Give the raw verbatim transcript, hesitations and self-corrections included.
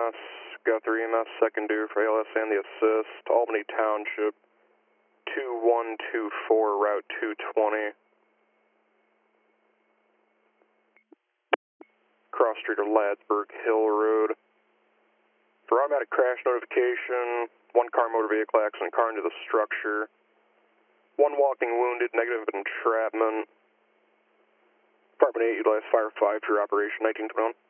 S, Guthrie E M S, second due for A L S and the assist, Albany Township, two one two four, Route two twenty. Cross street or Ladsburg Hill Road. For automatic crash notification, one car motor vehicle accident, car into the structure. One walking wounded, negative entrapment. Department eight utilized fire five for your operation nineteen twenty-one.